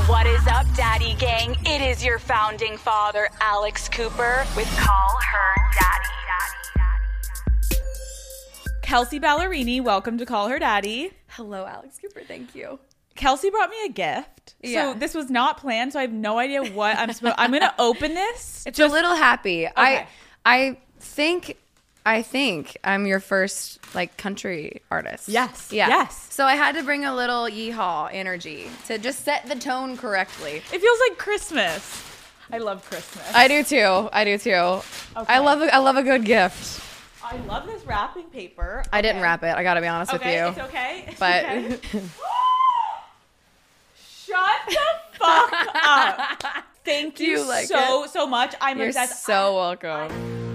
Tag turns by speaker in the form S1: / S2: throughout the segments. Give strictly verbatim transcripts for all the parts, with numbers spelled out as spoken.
S1: What is up, Daddy Gang? It is your founding father, Alex Cooper, with Call Her Daddy.
S2: Kelsey Ballerini, welcome to Call Her Daddy.
S3: Hello, Alex Cooper. Thank you.
S2: Kelsey brought me a gift.
S3: Yeah.
S2: So this was not planned, so I have no idea what I'm supposed I'm going to open this.
S3: It's
S2: just,
S3: a little happy.
S2: Okay.
S3: I I think I think I'm your first like country artist.
S2: Yes.
S3: Yeah.
S2: Yes.
S3: So I had to bring a little yeehaw energy to just set the tone correctly.
S2: It feels like Christmas. I love Christmas.
S3: I do too. I do too.
S2: Okay.
S3: I love a, I love a good gift.
S2: I love this wrapping paper.
S3: I didn't
S2: Okay.
S3: wrap it. I got to be honest
S2: Okay,
S3: with you.
S2: it's okay. It's
S3: But
S2: okay. Shut the fuck up. Thank you,
S3: you like
S2: so,
S3: it?
S2: so much. I'm
S3: You're
S2: obsessed.
S3: so welcome.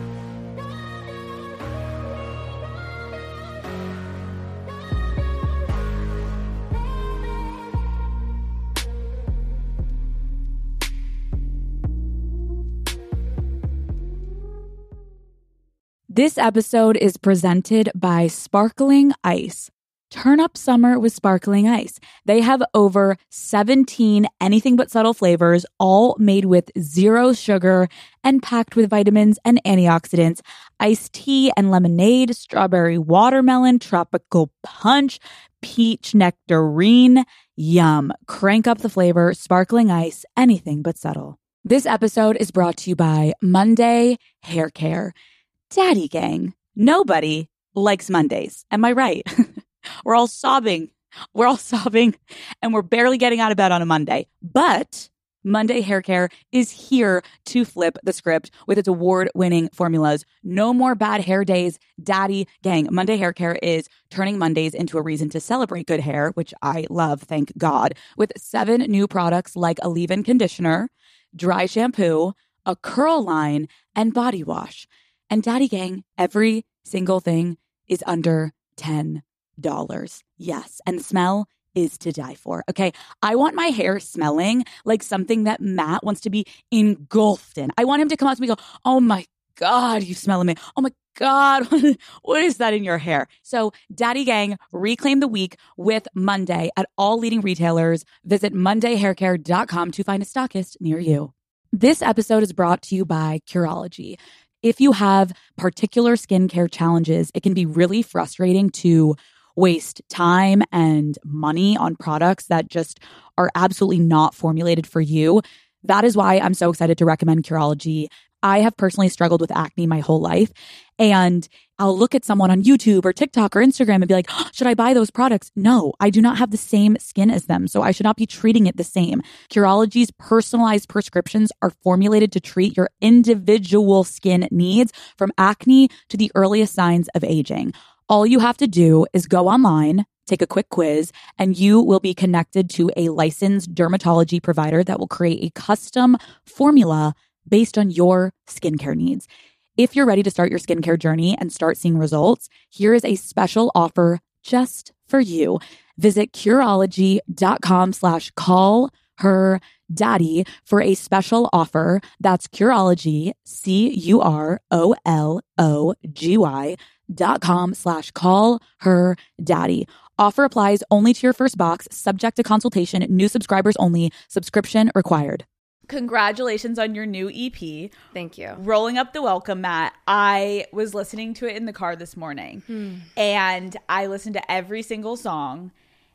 S4: This episode is presented by Sparkling Ice. Turn up summer with Sparkling Ice. They have over seventeen anything but subtle flavors, all made with zero sugar and packed with vitamins and antioxidants. Iced tea and lemonade, strawberry watermelon, tropical punch, peach nectarine. Yum. Crank up the flavor. Sparkling Ice, anything but subtle. This episode is brought to you by Monday Hair Care. Daddy Gang, nobody likes Mondays. Am I right? We're all sobbing. We're all sobbing and we're barely getting out of bed on a Monday. But Monday Hair Care is here to flip the script with its award-winning formulas. No more bad hair days, Daddy Gang. Monday Hair Care is turning Mondays into a reason to celebrate good hair, which I love, thank God, with seven new products like a leave-in conditioner, dry shampoo, a curl line, and body wash. And Daddy Gang, every single thing is under ten dollars. Yes. And the smell is to die for. Okay. I want my hair smelling like something that Matt wants to be engulfed in. I want him to come out to me and go, oh my God, you smell me. Oh my God, what is that in your hair? So Daddy Gang, reclaim the week with Monday at all leading retailers. Visit monday hair care dot com to find a stockist near you. This episode is brought to you by Curology. If you have particular skincare challenges, it can be really frustrating to waste time and money on products that just are absolutely not formulated for you. That is why I'm so excited to recommend Curology. I have personally struggled with acne my whole life, and I'll look at someone on YouTube or TikTok or Instagram and be like, oh, should I buy those products? No, I do not have the same skin as them, so I should not be treating it the same. Curology's personalized prescriptions are formulated to treat your individual skin needs, from acne to the earliest signs of aging. All you have to do is go online, take a quick quiz, and you will be connected to a licensed dermatology provider that will create a custom formula based on your skincare needs. If you're ready to start your skincare journey and start seeing results, here is a special offer just for you. Visit Curology.com slash call her daddy for a special offer. That's Curology, C U R O L O G Y dot com slash call her daddy. Offer applies only to your first box, subject to consultation, new subscribers only, subscription required.
S2: Congratulations on your new E P.
S3: Thank you.
S2: Rolling Up the Welcome Mat. I was listening to it in the car this morning,
S3: Hmm.
S2: and I listened to every single song,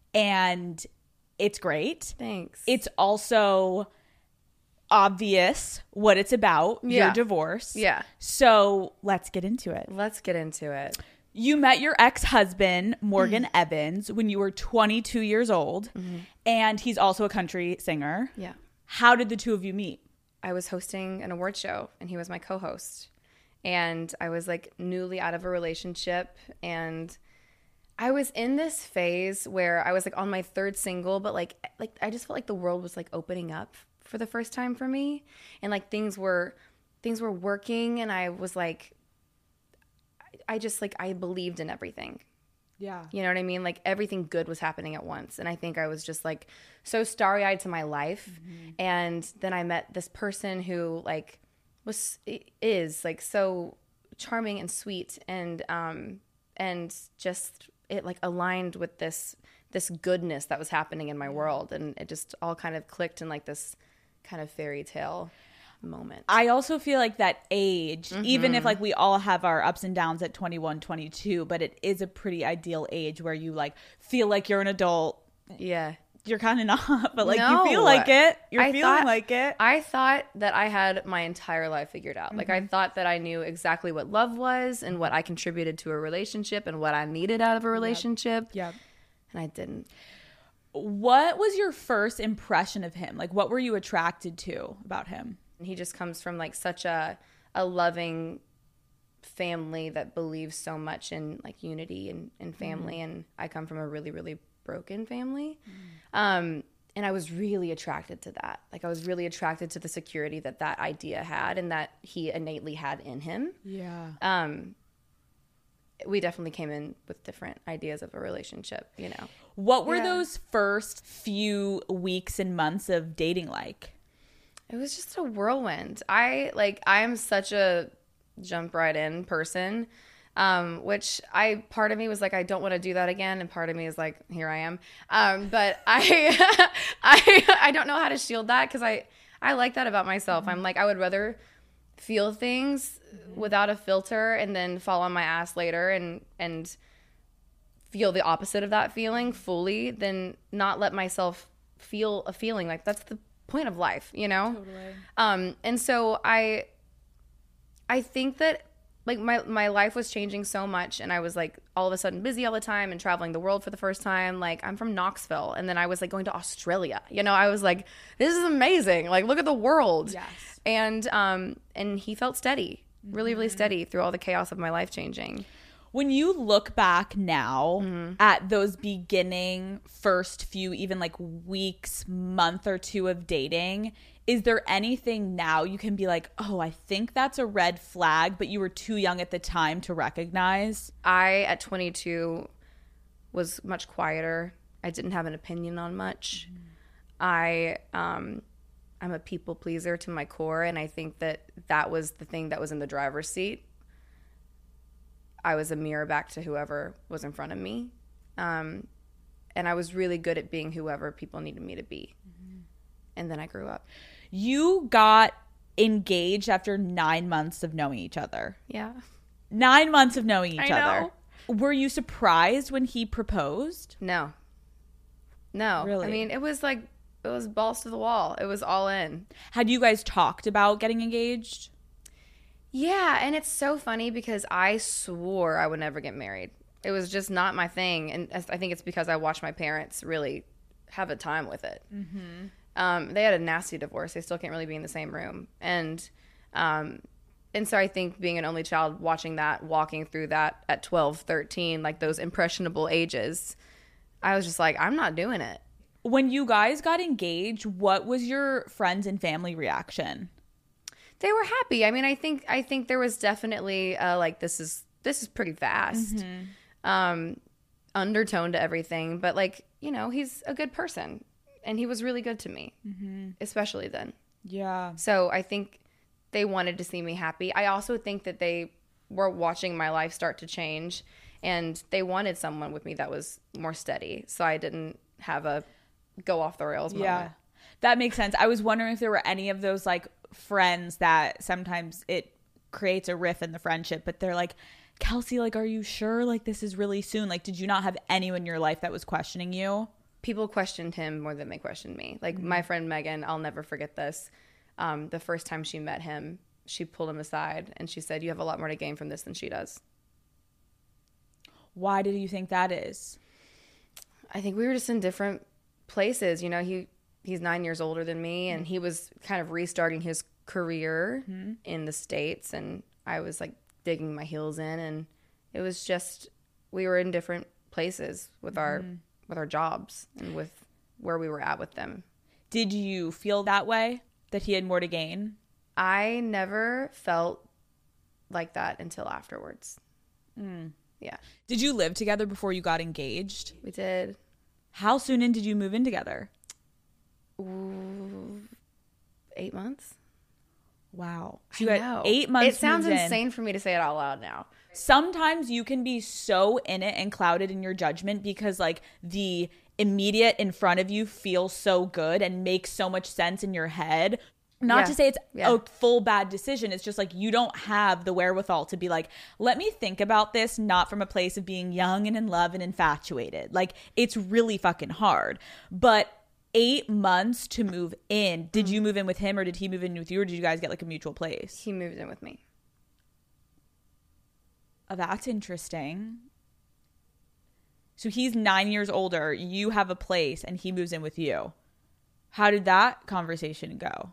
S2: and it's great.
S3: Thanks.
S2: It's also obvious what it's about,
S3: Yeah.
S2: your divorce.
S3: Yeah.
S2: So let's get into it.
S3: Let's get into it.
S2: You met your ex-husband, Morgan
S3: Mm-hmm.
S2: Evans, when you were twenty-two years old,
S3: Mm-hmm.
S2: and he's also a country singer.
S3: Yeah.
S2: How did the two of you meet?
S3: I was hosting an award show and he was my co-host. And I was like newly out of a relationship, and I was in this phase where I was like on my third single, but like like I just felt like the world was like opening up for the first time for me, and like things were things were working, and I was like I just like I believed in everything.
S2: Yeah.
S3: You know what I mean? Like everything good was happening at once. And I think I was just like so starry-eyed to my life. Mm-hmm. And then I met this person who like was is like so charming and sweet, and um and just it like aligned with this this goodness that was happening in my world. And it just all kind of clicked in like this kind of fairy tale moment.
S2: I also feel like that age, mm-hmm. even if like we all have our ups and downs at twenty-one, twenty-two, but it is a pretty ideal age where you like feel like you're an adult.
S3: Yeah.
S2: You're kind of not, but like
S3: no.
S2: you feel like it. You're
S3: I
S2: feeling
S3: thought,
S2: like it.
S3: I thought that I had my entire life figured out. Mm-hmm. Like I thought that I knew exactly what love was and what I contributed to a relationship and what I needed out of a relationship.
S2: Yeah. Yep.
S3: And I didn't.
S2: What was your first impression of him? Like what were you attracted to about him?
S3: He just comes from like such a a loving family that believes so much in like unity and, and family. Mm. And I come from a really, really broken family. Mm. Um, and I was really attracted to that. Like I was really attracted to the security that that idea had and that he innately had in him.
S2: Yeah.
S3: Um, we definitely came in with different ideas of a relationship, you know.
S2: What were
S3: yeah.
S2: those first few weeks and months of dating like?
S3: It was just a whirlwind. I like I am such a jump right in person, um, which I part of me was like I don't want to do that again, and part of me is like here I am. Um, but I I I don't know how to shield that because I I like that about myself. Mm-hmm. I'm like I would rather feel things mm-hmm. without a filter and then fall on my ass later and and feel the opposite of that feeling fully than not let myself feel a feeling. Like that's the point of life, you know?
S2: Totally.
S3: Um, and so I, I think that like my, my life was changing so much and I was like all of a sudden busy all the time and traveling the world for the first time. Like I'm from Knoxville and then I was like going to Australia, you know, I was like, this is amazing. Like, look at the world.
S2: Yes.
S3: And, um, and he felt steady, really, really steady through all the chaos of my life changing.
S2: When you look back now
S3: mm-hmm.
S2: at those beginning first few, even like weeks, month or two of dating, is there anything now you can be like, oh, I think that's a red flag, but you were too young at the time to recognize?
S3: I, at twenty-two, was much quieter. I didn't have an opinion on much. Mm-hmm. I, um, I'm a people pleaser to my core, and I think that that was the thing that was in the driver's seat. I was a mirror back to whoever was in front of me. Um, and I was really good at being whoever people needed me to be. Mm-hmm. And then I grew up.
S2: You got engaged after nine months of knowing each other.
S3: Yeah.
S2: Nine months of knowing each
S3: I
S2: other.
S3: know.
S2: Were you surprised when he proposed?
S3: No. No.
S2: Really?
S3: I mean, it was like, it was balls to the wall. It was all in.
S2: Had you guys talked about getting engaged?
S3: Yeah, and it's so funny because I swore I would never get married. It was just not my thing, and I think it's because I watched my parents really have a time with it. Mm-hmm. Um, they had a nasty divorce. They still can't really be in the same room, and um, and so I think being an only child, watching that, walking through that at twelve, thirteen, like those impressionable ages, I was just like, I'm not doing it.
S2: When you guys got engaged, what was your friends and family reaction?
S3: They were happy. I mean, I think I think there was definitely uh, like this is this is pretty fast, mm-hmm. um, undertone to everything. But like you know, he's a good person, and he was really good to me, mm-hmm. especially then.
S2: Yeah.
S3: So I think they wanted to see me happy. I also think that they were watching my life start to change, and they wanted someone with me that was more steady. So I didn't have a go off the rails moment.
S2: Yeah, that makes sense. I was wondering if there were any of those like friends that sometimes it creates a riff in the friendship, but they're like, Kelsey, like, are you sure like this is really soon? Like, did you not have anyone in your life that was questioning you?
S3: People questioned him more than they questioned me. Like mm-hmm. my friend Megan, I'll never forget this. Um, the first time she met him, she pulled him aside and she said, you have a lot more to gain from this than she does.
S2: Why do you think that is?
S3: I think we were just in different places. You know, he he's nine years older than me, and he was kind of restarting his career mm-hmm. in the States, and I was like digging my heels in, and it was just, we were in different places with mm-hmm. our with our jobs and with where we were at with them.
S2: Did you feel that way, that he had more to gain?
S3: I never felt like that until afterwards.
S2: Mm.
S3: Yeah.
S2: Did you live together before you got engaged?
S3: We did.
S2: How soon in did you move in together?
S3: Ooh, eight months.
S2: Wow.
S3: So you I know. Eight months. It sounds insane in. for me to say it out loud now.
S2: Sometimes you can be so in it and clouded in your judgment because like the immediate in front of you feel so good and make so much sense in your head. Not
S3: Yeah.
S2: to say it's
S3: Yeah.
S2: a full bad decision. It's just like you don't have the wherewithal to be like, let me think about this, not from a place of being young and in love and infatuated. Like, it's really fucking hard. But eight months to move in. Did you move in with him or did he move in with you, or did you guys get like a mutual place?
S3: He moved in with me.
S2: Oh, that's interesting. So he's nine years older. You have a place and he moves in with you. How did that conversation go?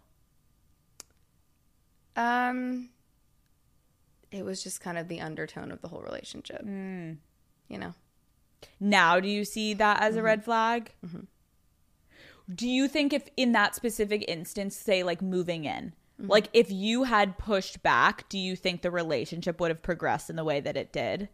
S3: Um, it was just kind of the undertone of the whole relationship. Mm. You know?
S2: Now, do you see that as
S3: Mm-hmm.
S2: a red flag?
S3: Mm-hmm.
S2: Do you think if in that specific instance, say like moving in,
S3: Mm-hmm.
S2: like if you had pushed back, do you think the relationship would have progressed in the way that it did?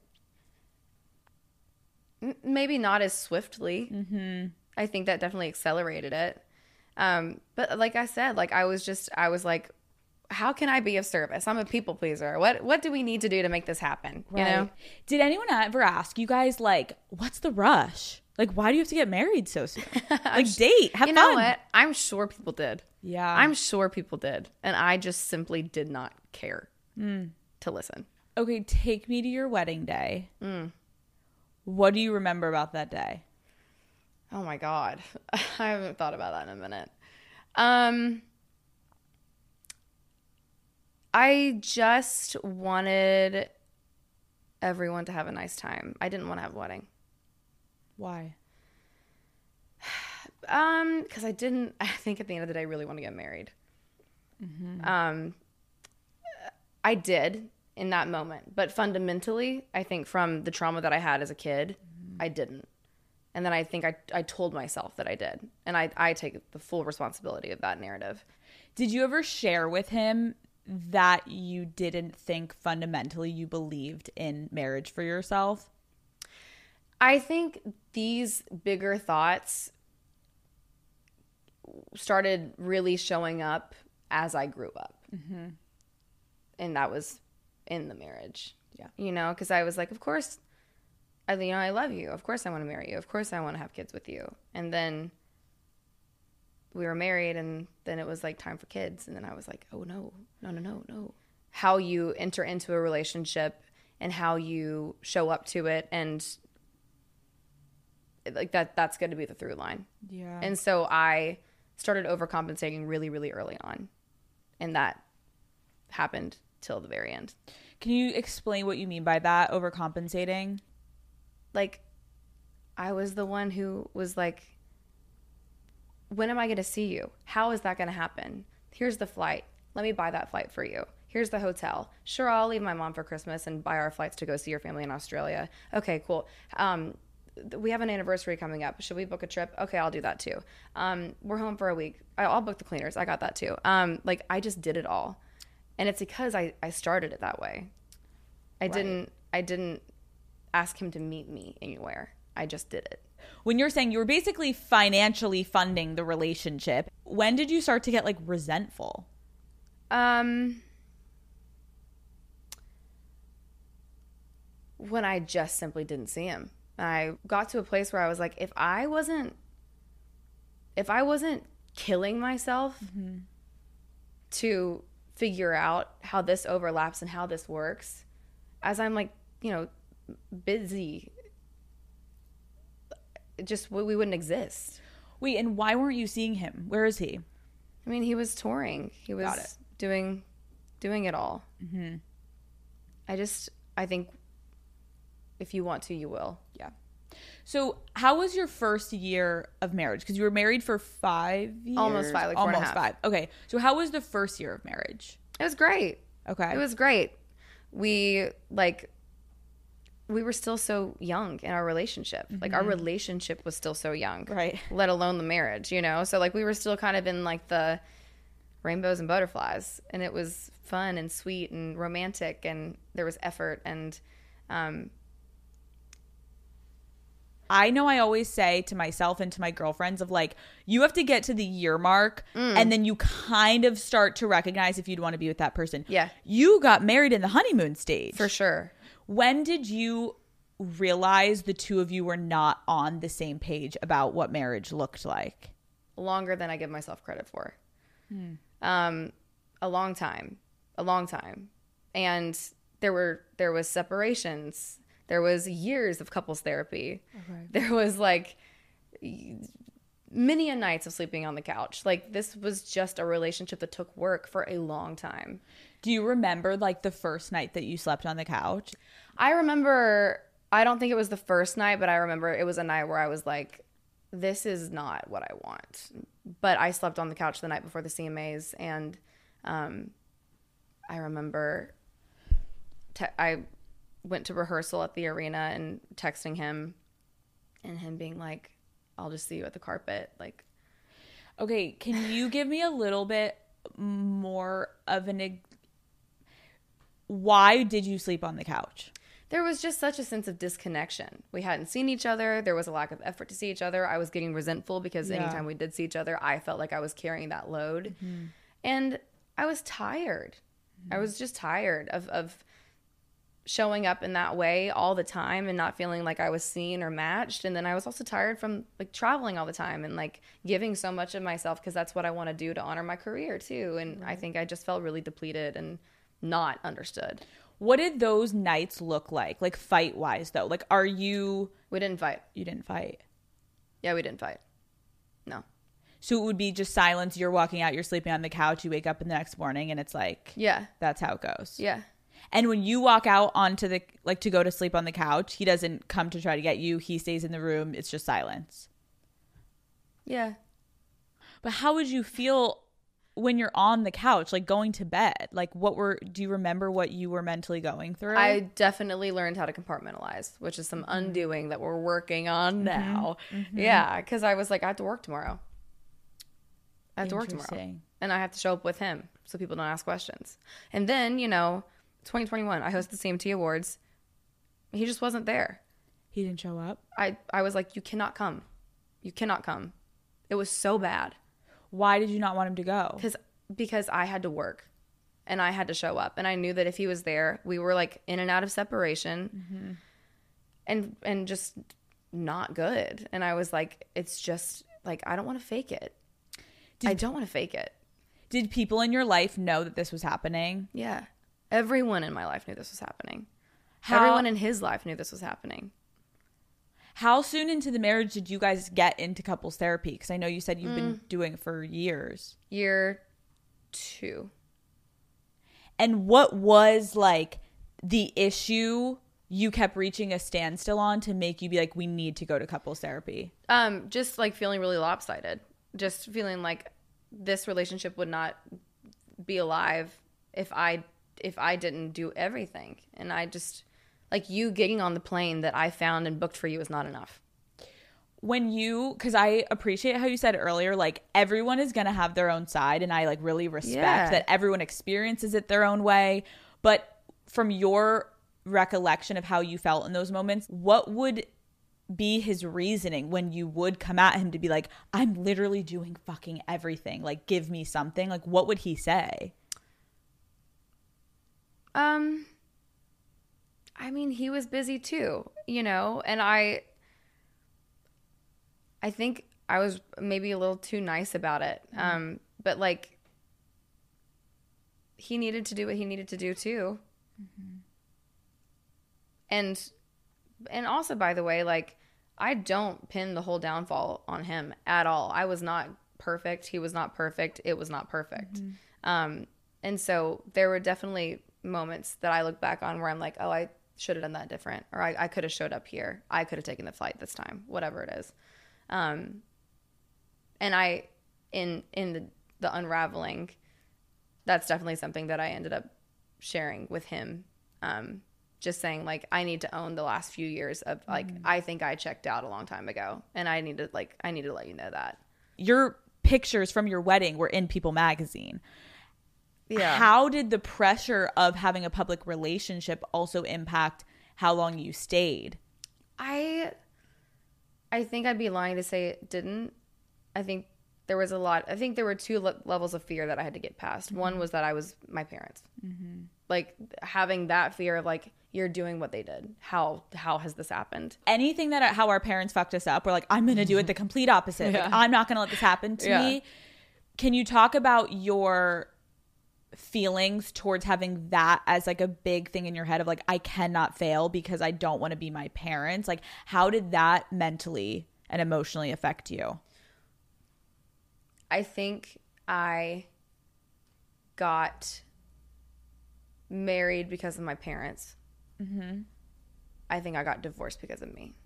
S3: M- maybe not as swiftly. Mm-hmm. I think that definitely accelerated it. Um, but like I said, like I was just, I was like, how can I be of service? I'm a people pleaser. What what do we need to do to make this happen? You know?
S2: Did anyone ever ask you guys like, what's the rush? Like, why do you have to get married so soon? Like, date, have
S3: You
S2: fun.
S3: know what? I'm sure people did.
S2: Yeah.
S3: I'm sure people did. And I just simply did not care to listen.
S2: Okay, take me to your wedding day.
S3: Mm.
S2: What do you remember about that day?
S3: Oh my God. I haven't thought about that in a minute. Um, I just wanted everyone to have a nice time. I didn't want to have a wedding.
S2: Why?
S3: Um, because I didn't, I think at the end of the day, really want to get married. Mm-hmm. Um, I did in that moment, but fundamentally, I think from the trauma that I had as a kid, mm-hmm. I didn't. And then I think I, I told myself that I did. And I, I take the full responsibility of that narrative.
S2: Did you ever share with him that you didn't think fundamentally you believed in marriage for yourself?
S3: I think these bigger thoughts started really showing up as I grew up. Mm-hmm. And that was in the marriage.
S2: Yeah.
S3: You know, because I was like, of course, I, you know, I love you. Of course I want to marry you. Of course I want to have kids with you. And then we were married, and then it was like time for kids. And then I was like, oh, no, no, no, no, no. How you enter into a relationship and how you show up to it, and like that, that's going to be the through line.
S2: Yeah.
S3: And so I started overcompensating really, really early on. And that happened till the very end.
S2: Can you explain what you mean by that, overcompensating?
S3: Like, I was the one who was like, when am I going to see you? How is that going to happen? Here's the flight. Let me buy that flight for you. Here's the hotel. Sure, I'll leave my mom for Christmas and buy our flights to go see your family in Australia. Okay, cool. Um, we have an anniversary coming up. Should we book a trip? Okay, I'll do that too. Um, we're home for a week. I'll book the cleaners. I got that too. Um, like, I just did it all. And it's because I, I started it that way. I right. didn't I didn't ask him to meet me anywhere. I just did it.
S2: When you're saying you were basically financially funding the relationship, when did you start to get like resentful?
S3: Um, when I just simply didn't see him. I got to a place where I was like, if I wasn't, if I wasn't killing myself mm-hmm. to figure out how this overlaps and how this works, as I'm like, you know, busy, it just we wouldn't exist.
S2: Wait, and why weren't you seeing him? Where is he?
S3: I mean, he was touring. He was doing, doing it all. Mm-hmm. I just, I think if you want to, you will.
S2: Yeah. So how was your first year of marriage? Because you were married for five years?
S3: Almost five, like four
S2: Almost
S3: and a half.
S2: five. Okay. So how was the first year of marriage?
S3: It was great.
S2: Okay.
S3: It was great. We, like, we were still so young in our relationship. Mm-hmm. Like, our relationship was still so young.
S2: Right.
S3: Let alone the marriage, you know? So, like, we were still kind of in, like, the rainbows and butterflies. And it was fun and sweet and romantic. And there was effort. And, um...
S2: I know I always say to myself and to my girlfriends of like, you have to get to the year mark mm. and then you kind of start to recognize if you'd want to be with that person.
S3: Yeah.
S2: You got married in the honeymoon stage.
S3: For sure.
S2: When did you realize the two of you were not on the same page about what marriage looked like?
S3: Longer than I give myself credit for. Hmm. Um, a long time, a long time. And there were, there was separations. There was years of couples therapy. Okay. There was like many a nights of sleeping on the couch. Like this was just a relationship that took work for a long time.
S2: Do you remember like the first night that you slept on the couch?
S3: I remember, I don't think it was the first night, but I remember it was a night where I was like, this is not what I want. But I slept on the couch the night before the C M As, and um, I remember te- I went to rehearsal at the arena and texting him and him being like, I'll just see you at the carpet. Like,
S2: okay, can you give me a little bit more of an ex- why did you sleep on the couch?
S3: There was just such a sense of disconnection. We hadn't seen each other. There was a lack of effort to see each other. I was getting resentful because yeah. anytime we did see each other, I felt like I was carrying that load. Mm-hmm. And I was tired. Mm-hmm. I was just tired of, of showing up in that way all the time and not feeling like I was seen or matched. And then I was also tired from like traveling all the time and like giving so much of myself because that's what I want to do to honor my career too. And right. I think I just felt really depleted and not understood.
S2: What did those nights look like? Like fight wise though? Like are you
S3: We didn't fight.
S2: You didn't fight.
S3: Yeah, we didn't fight. No.
S2: So it would be just silence, you're walking out, you're sleeping on the couch, you wake up in the next morning and it's like
S3: yeah.
S2: That's how it goes.
S3: Yeah.
S2: And when you walk out onto the like to go to sleep on the couch, he doesn't come to try to get you. He stays in the room. It's just silence.
S3: Yeah.
S2: But how would you feel when you're on the couch, like going to bed? Like what were, do you remember what you were mentally going through?
S3: I definitely learned how to compartmentalize, which is some undoing that we're working on now. Mm-hmm. Yeah. Because I was like, I have to work tomorrow. I have to work tomorrow. And I have to show up with him so people don't ask questions. And then, you know, twenty twenty-one, I hosted the C M T Awards. He just wasn't there.
S2: He didn't show up?
S3: I, I was like, you cannot come. You cannot come. It was so bad.
S2: Why did you not want him to go?
S3: Because because I had to work and I had to show up. And I knew that if he was there, we were like in and out of separation mm-hmm. and and just not good. And I was like, it's just like, I don't want to fake it. Did, I don't want to fake it.
S2: Did people in your life know that this was happening?
S3: Yeah. Everyone in my life knew this was happening. How, Everyone in his life knew this was happening.
S2: How soon into the marriage did you guys get into couples therapy? Because I know you said you've mm. been doing it for years.
S3: Year two.
S2: And what was like the issue you kept reaching a standstill on to make you be like, we need to go to couples therapy?
S3: Um, just like feeling really lopsided. Just feeling like this relationship would not be alive if I if I didn't do everything. And I just... Like you getting on the plane that I found and booked for you is not enough.
S2: When you, because I appreciate how you said earlier, like everyone is going to have their own side. And I like really respect yeah. that everyone experiences it their own way. But from your recollection of how you felt in those moments, what would be his reasoning when you would come at him to be like, I'm literally doing fucking everything. Like, give me something. Like, what would he say?
S3: Um... I mean, he was busy too, you know, and I, I think I was maybe a little too nice about it. Mm-hmm. Um, but like, he needed to do what he needed to do too. Mm-hmm. And, and also, by the way, like, I don't pin the whole downfall on him at all. I was not perfect. He was not perfect. It was not perfect. Mm-hmm. Um, and so there were definitely moments that I look back on where I'm like, oh, I should have done that different, or I, I could have showed up here. I could have taken the flight this time, whatever it is. Um, and I, in in the, the unraveling, that's definitely something that I ended up sharing with him. Um, just saying, like, I need to own the last few years of, like, mm. I think I checked out a long time ago, and I need to, like, I need to let you know that.
S2: Your pictures from your wedding were in People magazine. Yeah. How did the pressure of having a public relationship also impact how long you stayed?
S3: I I think I'd be lying to say it didn't. I think there was a lot. I think there were two le- levels of fear that I had to get past. Mm-hmm. One was that I was my parents. Mm-hmm. Like having that fear of like, you're doing what they did. How how has this happened?
S2: Anything that how our parents fucked us up, we're like, I'm going to do it the complete opposite.
S3: Yeah.
S2: Like, I'm not going to let this happen to
S3: Yeah.
S2: me. Can you talk about your feelings towards having that as like a big thing in your head of like, I cannot fail because I don't want to be my parents? Like, how did that mentally and emotionally affect you?
S3: I think I got married because of my parents.
S2: Mm-hmm.
S3: I think I got divorced because of me.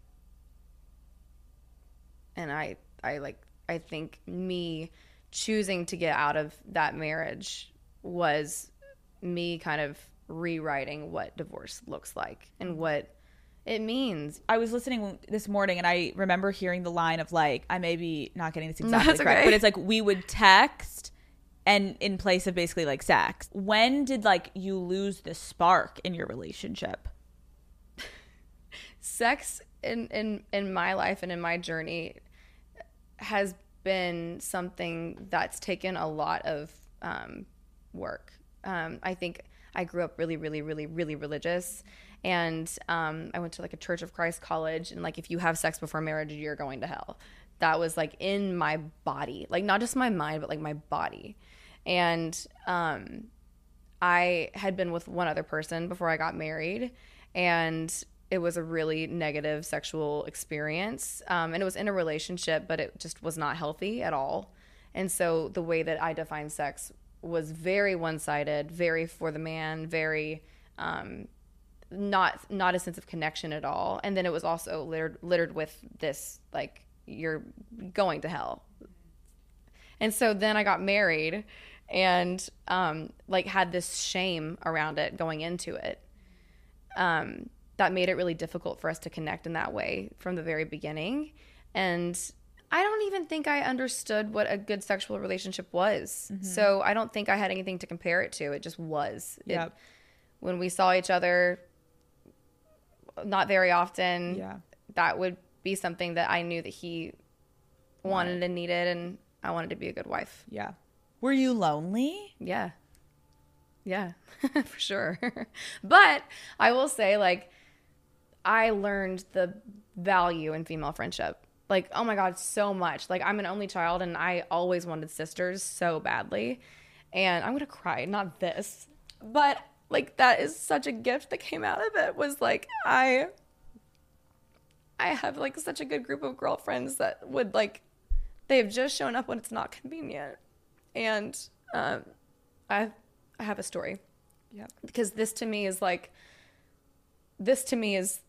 S3: And I, I like, I think me choosing to get out of that marriage was me kind of rewriting what divorce looks like and what it means.
S2: I was listening this morning and I remember hearing the line of like, I may be not getting this exactly
S3: That's
S2: correct,
S3: okay.
S2: but it's like we would text and in place of basically like sex. When did like you lose the spark in your relationship?
S3: Sex in, in, in my life and in my journey has been something that's taken a lot of um, work. Um, I think I grew up really, really, really, really religious. And um, I went to like a Church of Christ college. And like, if you have sex before marriage, you're going to hell. That was like in my body, like not just my mind, but like my body. And um, I had been with one other person before I got married. And it was a really negative sexual experience. Um, and it was in a relationship, but it just was not healthy at all. And so the way that I defined sex was very one-sided, very for the man, very um, not not a sense of connection at all. And then it was also littered, littered with this, like, you're going to hell. And so then I got married and um, like had this shame around it going into it. Um, that made it really difficult for us to connect in that way from the very beginning. And I don't even think I understood what a good sexual relationship was. Mm-hmm. So I don't think I had anything to compare it to. It just was.
S2: Yep.
S3: It, when we saw each other, not very often,
S2: Yeah.
S3: that would be something that I knew that he wanted
S2: Right.
S3: and needed, and I wanted to be a good wife.
S2: Yeah. Were you lonely?
S3: Yeah. Yeah, for sure. But I will say, like, I learned the value in female friendship. Like, oh my God, so much. Like, I'm an only child and I always wanted sisters so badly. And I'm going to cry, not this. But, like, that is such a gift that came out of it was, like, I, I have, like, such a good group of girlfriends that would, like, they've just shown up when it's not convenient. And um, I, I have a story.
S2: Yeah.
S3: Because this to me is, like, this to me is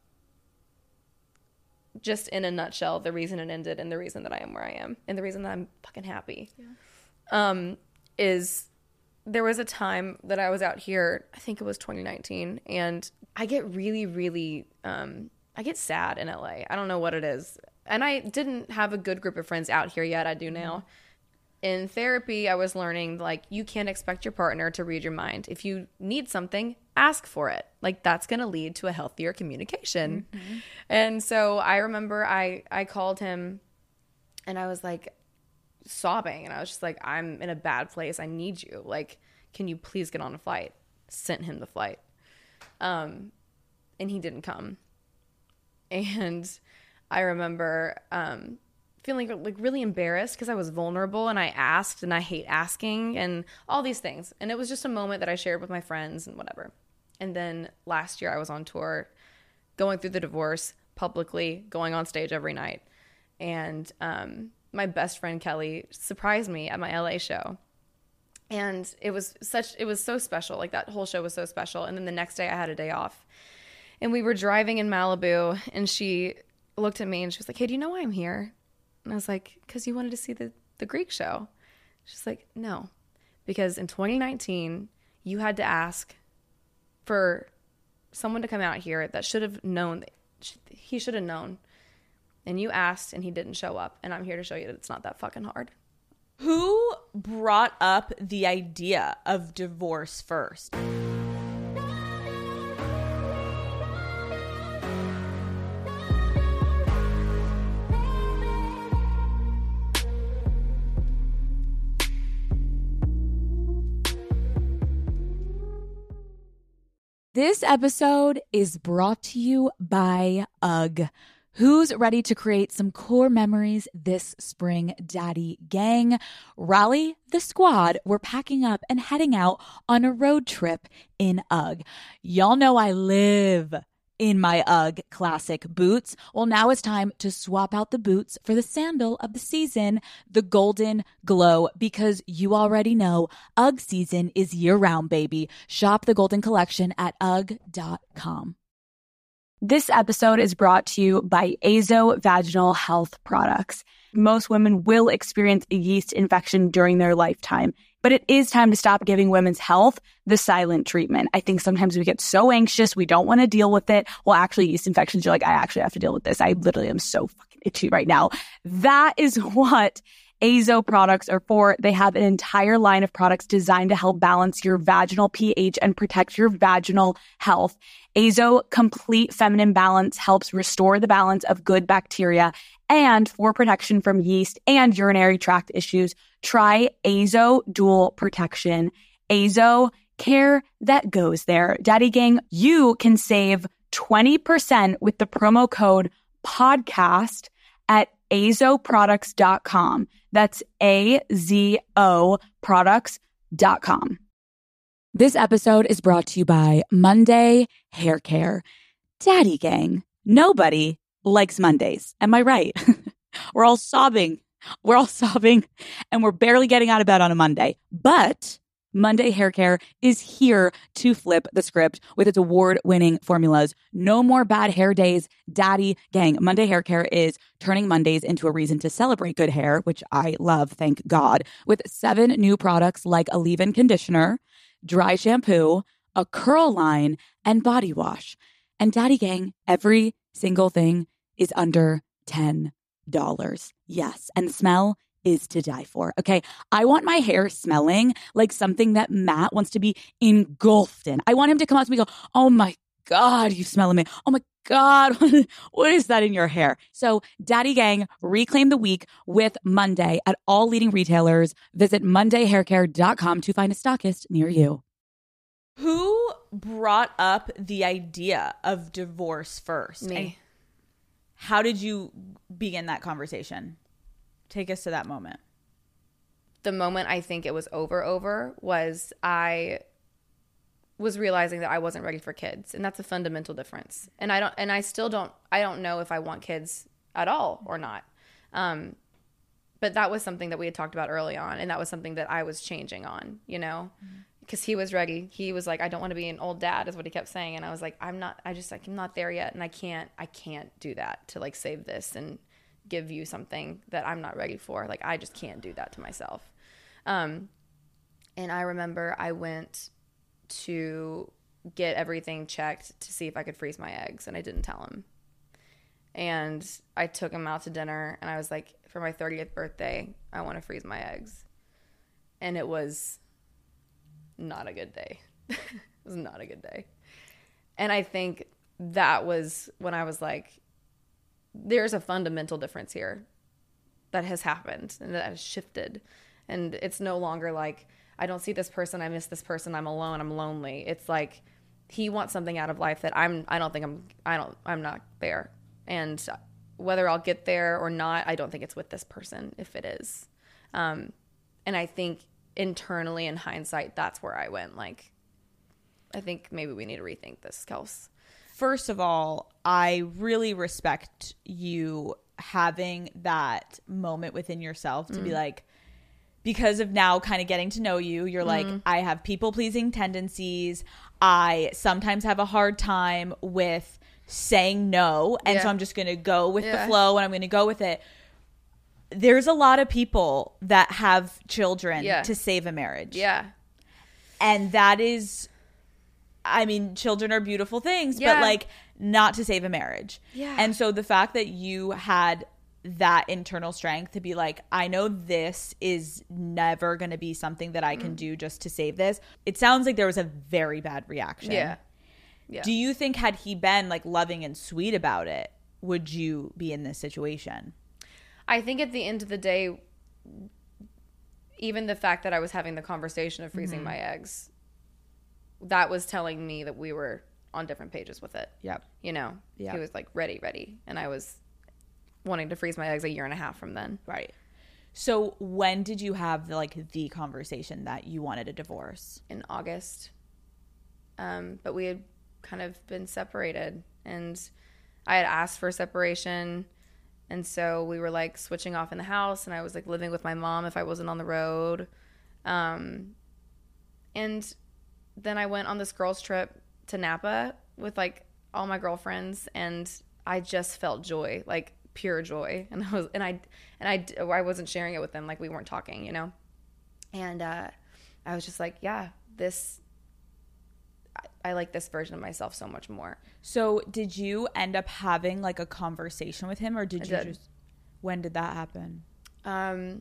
S3: just in a nutshell the reason it ended and the reason that I am where I am and the reason that I'm fucking happy. Yeah. Um, is there was a time that I was out here, I think it was twenty nineteen, and I get really, really, um, I get sad in L A. I don't know what it is. And I didn't have a good group of friends out here yet. I do now. In therapy, I was learning, like, you can't expect your partner to read your mind. If you need something, ask for it. Like, that's going to lead to a healthier communication. Mm-hmm. And so I remember I, I called him and I was like sobbing. And I was just like, I'm in a bad place. I need you. Like, can you please get on a flight? Sent him the flight. Um, and he didn't come. And I remember um, feeling like really embarrassed because I was vulnerable and I asked, and I hate asking and all these things. And it was just a moment that I shared with my friends and whatever. And then last year I was on tour going through the divorce publicly, going on stage every night. And um, my best friend Kelly surprised me at my L A show. And it was such, it was so special. Like, that whole show was so special. And then the next day I had a day off. And we were driving in Malibu, and she looked at me and she was like, hey, do you know why I'm here? And I was like, because you wanted to see the, the Greek show. She's like, no, because in twenty nineteen, you had to ask for someone to come out here that should have known, he should have known. And you asked and he didn't show up. And I'm here to show you that it's not that fucking hard.
S2: Who brought up the idea of divorce first?
S4: This episode is brought to you by UGG. Who's ready to create some core memories this spring, Daddy Gang? Rally the squad. We're packing up and heading out on a road trip in UGG. Y'all know I live in my UGG classic boots. Well, now it's time to swap out the boots for the sandal of the season, the Golden Glow, because you already know UGG season is year-round, baby. Shop the Golden Collection at ugg dot com.
S5: This episode is brought to you by Azo Vaginal Health Products. Most women will experience a yeast infection during their lifetime, but it is time to stop giving women's health the silent treatment. I think sometimes we get so anxious, we don't want to deal with it. Well, actually, yeast infections, you're like, I actually have to deal with this. I literally am so fucking itchy right now. That is what Azo products are for. They have an entire line of products designed to help balance your vaginal pH and protect your vaginal health. Azo Complete Feminine Balance helps restore the balance of good bacteria, and for protection from yeast and urinary tract issues, try Azo Dual Protection. Azo, care that goes there. Daddy Gang, you can save twenty percent with the promo code podcast at azo products dot com. That's A Z O products dot com.
S4: This episode is brought to you by Monday Hair Care. Daddy Gang, nobody likes Mondays. Am I right? We're all sobbing. We're all sobbing and we're barely getting out of bed on a Monday. But Monday Hair Care is here to flip the script with its award-winning formulas. No more bad hair days, Daddy Gang. Monday Hair Care is turning Mondays into a reason to celebrate good hair, which I love, thank God, with seven new products like a leave-in conditioner, dry shampoo, a curl line, and body wash. And Daddy Gang, every single thing is under ten dollars. Yes, and the smell is to die for. Okay, I want my hair smelling like something that Matt wants to be engulfed in. I want him to come out to me and go, oh my God, you smell me. Oh my God, what is that in your hair? So Daddy Gang, reclaim the week with Monday at all leading retailers. Visit monday hair care dot com to find a stockist near you.
S2: Who brought up the idea of divorce first?
S3: Me.
S2: And how did you begin that conversation? Take us to that moment.
S3: The moment I think it was over over was I was realizing that I wasn't ready for kids, and that's a fundamental difference. And I don't, and I still don't, I don't know if I want kids at all or not. Um, but that was something that we had talked about early on, and that was something that I was changing on, you know, because mm-hmm. he was ready. He was like, I don't want to be an old dad, is what he kept saying, and I was like, I'm not. I just like I'm not there yet, and I can't. I can't do that to like save this and give you something that I'm not ready for. Like, I just can't do that to myself. Um, and I remember I went to get everything checked to see if I could freeze my eggs, and I didn't tell him. And I took him out to dinner, and I was like, for my thirtieth birthday, I want to freeze my eggs. And it was not a good day. It was not a good day. And I think that was when I was like, there's a fundamental difference here that has happened and that has shifted. And it's no longer like, I don't see this person, I miss this person, I'm alone, I'm lonely. It's like, he wants something out of life that I'm, I don't think I'm, I don't, I'm not there. And whether I'll get there or not, I don't think it's with this person if it is. Um, and I think internally in hindsight, that's where I went. Like, I think maybe we need to rethink this, Kels.
S2: First of all, I really respect you having that moment within yourself to mm. be like, because of now kind of getting to know you, you're mm. like, I have people-pleasing tendencies. I sometimes have a hard time with saying no. And yeah. so I'm just going to go with yeah. the flow and I'm going to go with it. There's a lot of people that have children yeah. to save a marriage.
S3: Yeah.
S2: And that is... I mean, children are beautiful things, yeah. but like not to save a marriage.
S3: Yeah.
S2: And so the fact that you had that internal strength to be like, I know this is never going to be something that I can mm. do just to save this. It sounds like there was a very bad reaction.
S3: Yeah. Yeah.
S2: Do you think had he been like loving and sweet about it, would you be in this situation?
S3: I think at the end of the day, even the fact that I was having the conversation of freezing mm-hmm. my eggs that was telling me that we were on different pages with it.
S2: Yep.
S3: You know,
S2: Yep.
S3: he was like, ready, ready. And I was wanting to freeze my eggs a year and a half from then.
S2: Right. So when did you have the, like the conversation that you wanted a divorce?
S3: In August. Um, but we had kind of been separated, and I had asked for separation. And so we were like switching off in the house, and I was like living with my mom if I wasn't on the road. Um, and then I went on this girls trip to Napa with like all my girlfriends, and I just felt joy, like pure joy. And I was, and I, and I, I wasn't sharing it with them. Like we weren't talking, you know? And, uh, I was just like, yeah, this, I, I like this version of myself so much more.
S2: So did you end up having like a conversation with him, or did
S3: I
S2: you
S3: did.
S2: just, when did that happen?
S3: Um,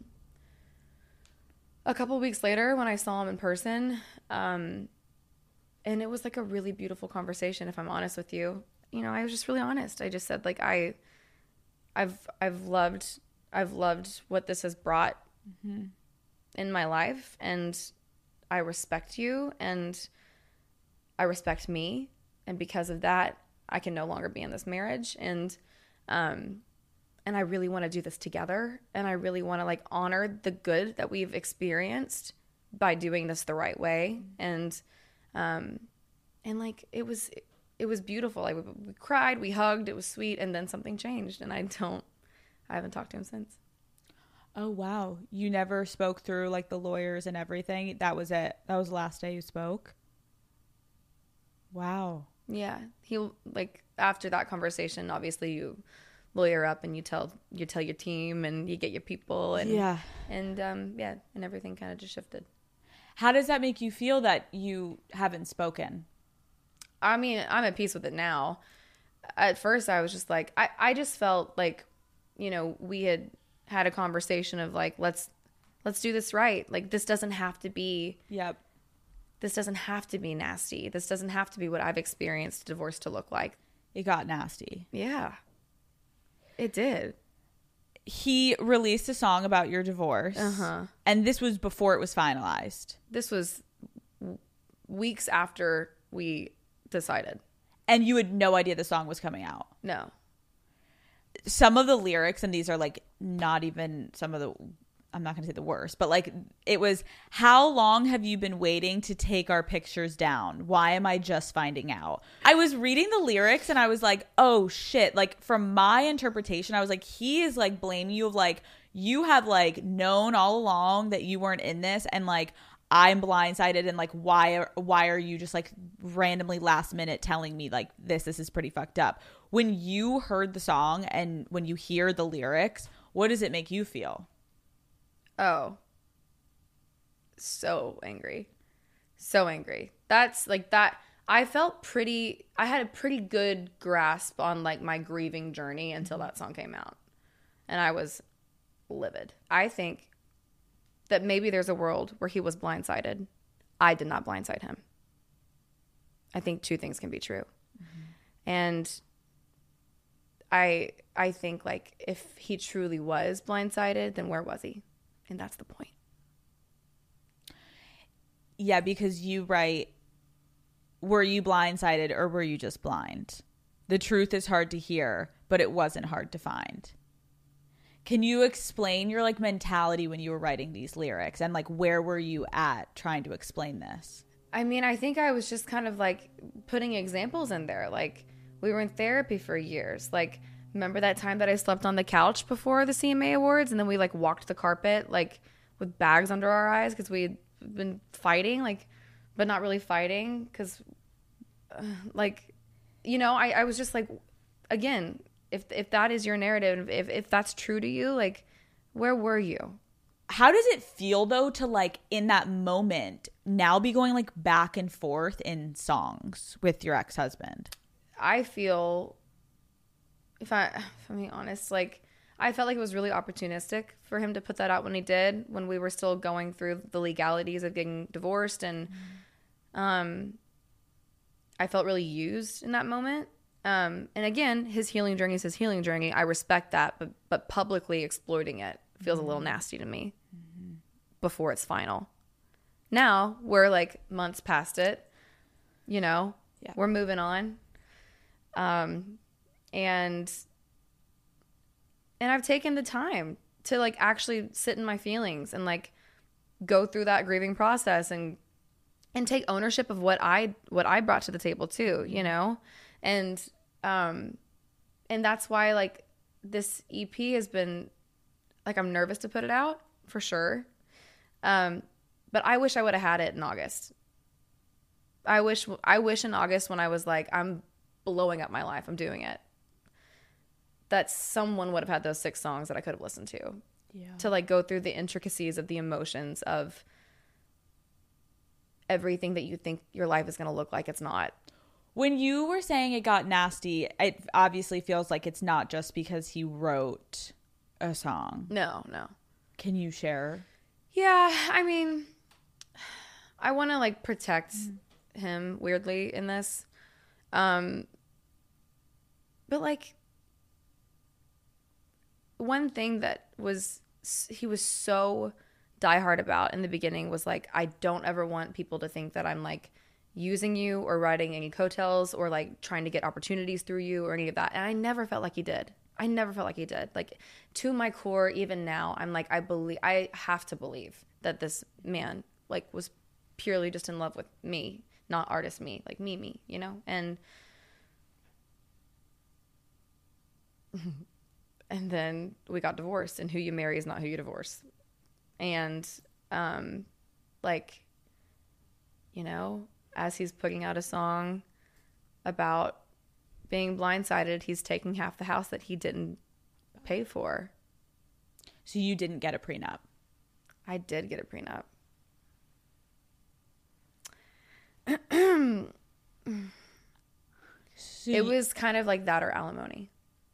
S3: a couple weeks later when I saw him in person, um, and it was like a really beautiful conversation, if I'm honest with you. You know, I was just really honest. I just said, like, I, I've, I've loved, I've loved what this has brought mm-hmm. in my life, and I respect you, and I respect me, and because of that, I can no longer be in this marriage, and, um, and I really want to do this together, and I really want to like honor the good that we've experienced by doing this the right way, and, um, and like it was. It was beautiful. Like we, we cried, we hugged, it was sweet, and then something changed, and I don't, I haven't talked to him since.
S2: Oh, wow. You never spoke through like the lawyers and everything? That was it? That was the last day you spoke? Wow.
S3: Yeah. He, like, after that conversation, obviously you lawyer up and you tell, you tell your team and you get your people, and,
S2: yeah.
S3: And, um, yeah, and everything kind of just shifted.
S2: How does that make you feel that you haven't spoken?
S3: I mean, I'm at peace with it now. At first, I was just like, I, I just felt like, you know, we had had a conversation of like, let's, let's do this right. Like, this doesn't have to be,
S2: Yep.
S3: this doesn't have to be nasty. This doesn't have to be what I've experienced divorce to look like.
S2: It got nasty.
S3: Yeah, it did.
S2: He released a song about your divorce.
S3: Uh-huh.
S2: And this was before it was finalized.
S3: This was w- weeks after we decided.
S2: And you had no idea the song was coming out.
S3: No.
S2: Some of the lyrics, and these are like not even some of the, I'm not going to say the worst, but like it was, how long have you been waiting to take our pictures down? Why am I just finding out? I was reading the lyrics and I was like, oh shit. Like from my interpretation, I was like, he is like blaming you of like, you have like known all along that you weren't in this, and like, I'm blindsided, and like why are, why are you just like randomly last minute telling me like this this is pretty fucked up? When you heard the song and when you hear the lyrics, what does it make you feel?
S3: Oh. So angry. So angry. That's like that. I felt pretty, I had a pretty good grasp on like my grieving journey until that song came out. And I was livid. I think that maybe there's a world where he was blindsided. I did not blindside him. I think two things can be true. Mm-hmm. And I I think like if he truly was blindsided, then where was he? And that's the point.
S2: Yeah, because you write, were you blindsided or were you just blind? The truth is hard to hear, but it wasn't hard to find. Can you explain your like mentality when you were writing these lyrics, and like where were you at trying to explain this?
S3: I mean, I think I was just kind of like putting examples in there. Like we were in therapy for years. Like remember that time that I slept on the couch before the C M A Awards, and then we like walked the carpet like with bags under our eyes because we had been fighting, like, but not really fighting because, uh, like, you know, I, I was just like, again. If if that is your narrative, if if that's true to you, like, where were you?
S2: How does it feel though to like in that moment now be going like back and forth in songs with your ex-husband?
S3: I feel, if I if I'm being honest, like I felt like it was really opportunistic for him to put that out when he did, when we were still going through the legalities of getting divorced, and um, I felt really used in that moment. Um, and again, his healing journey is his healing journey. I respect that, but but publicly exploiting it feels mm-hmm. a little nasty to me mm-hmm. before it's final. Now, we're like months past it. you know,
S2: Yeah.
S3: we're moving on. Um, and, and I've taken the time to like actually sit in my feelings and like go through that grieving process and, and take ownership of what I, what I brought to the table too, you know? And, um, and that's why like this E P has been like, I'm nervous to put it out for sure. Um, but I wish I would have had it in August. I wish, I wish in August when I was like, I'm blowing up my life, I'm doing it, that someone would have had those six songs that I could have listened to.
S2: Yeah.
S3: To like go through the intricacies of the emotions of everything that you think your life is going to look like it's not.
S2: When you were saying it got nasty, it obviously feels like it's not just because he wrote a song.
S3: No, no.
S2: Can you share?
S3: Yeah, I mean, I want to like protect mm. him weirdly in this. Um, but like one thing that was, he was so diehard about in the beginning was like, I don't ever want people to think that I'm like using you or riding any coattails or like trying to get opportunities through you or any of that. And I never felt like he did. I never felt like he did. Like to my core, even now, I'm like, I believe, I have to believe that this man like was purely just in love with me, not artist me, like me, me, you know? And, and then we got divorced, and who you marry is not who you divorce. And, um, like, you know, as he's putting out a song about being blindsided, he's taking half the house that he didn't pay for.
S2: So you didn't get a prenup?
S3: I did get a prenup.
S2: So
S3: it
S2: you,
S3: was kind of like that or alimony.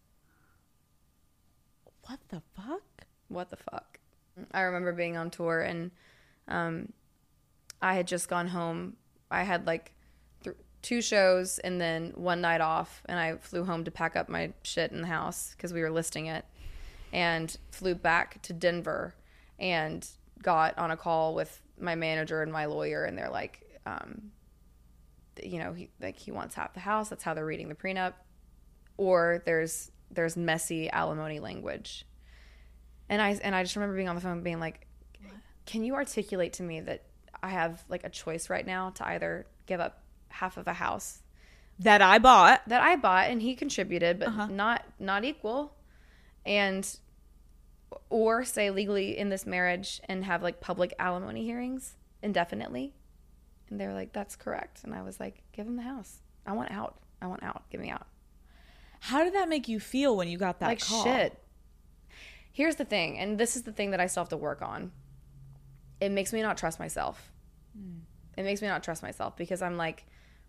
S2: What the fuck?
S3: What the fuck? I remember being on tour, and um, I had just gone home. I had like th- two shows and then one night off, and I flew home to pack up my shit in the house because we were listing it, and flew back to Denver and got on a call with my manager and my lawyer, and they're like, um, you know, he, like he wants half the house. That's how they're reading the prenup. Or there's there's messy alimony language. And I and I just remember being on the phone being like, can you articulate to me that I have like a choice right now to either give up half of a house
S2: that I bought,
S3: that I bought and he contributed, but
S2: uh-huh.
S3: not not equal, and or stay legally in this marriage and have like public alimony hearings indefinitely. And they were like, that's correct. And I was like, give him the house. I want out. I want out. Get me out.
S2: How did that make you feel when you got that
S3: like
S2: call?
S3: Shit. Here's the thing, and this is the thing that I still have to work on. It makes me not trust myself. Mm. It makes me not trust myself because I'm like,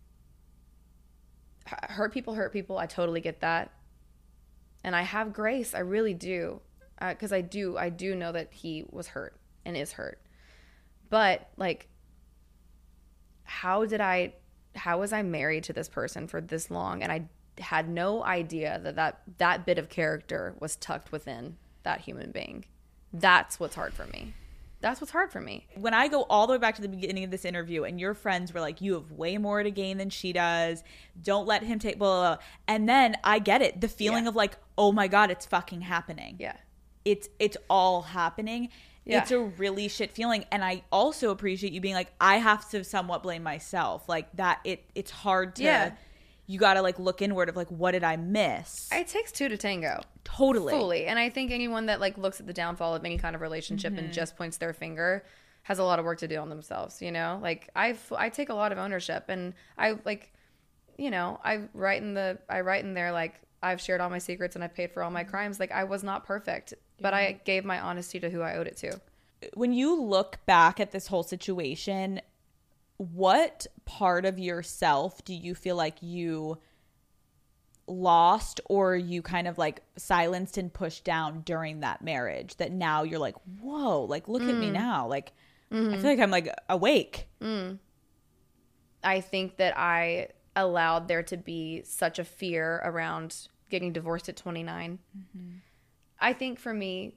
S3: hurt people hurt people. I totally get that. And I have grace. I really do. Because uh, I do. I do know that he was hurt and is hurt. But, like, how did I, how was I married to this person for this long? And I had no idea that that, that bit of character was tucked within that human being. That's what's hard for me. That's what's hard for me.
S2: When I go all the way back to the beginning of this interview and your friends were like, you have way more to gain than she does. Don't let him take blah, blah, blah. And then I get it. The feeling
S3: yeah.
S2: of like, oh my God, it's fucking happening.
S3: Yeah.
S2: It's, it's all happening.
S3: Yeah.
S2: It's a really shit feeling. And I also appreciate you being like, I have to somewhat blame myself. Like that, it it's hard to,
S3: yeah.
S2: you got to like look inward of like, what did I miss?
S3: It takes two to tango.
S2: Totally.
S3: Fully. And I think anyone that like looks at the downfall of any kind of relationship mm-hmm. and just points their finger has a lot of work to do on themselves, you know? Like I I take a lot of ownership, and I like, you know, I write in the, I write in there like, I've shared all my secrets and I paid for all my crimes. Like I was not perfect, yeah. but I gave my honesty to who I owed it to.
S2: When you look back at this whole situation, what part of yourself do you feel like you lost or you kind of like silenced and pushed down during that marriage that now you're like, whoa, like look mm. at me now. Like mm-hmm. I feel like I'm like awake.
S3: Mm. I think that I allowed there to be such a fear around getting divorced at twenty-nine. Mm-hmm. I think for me,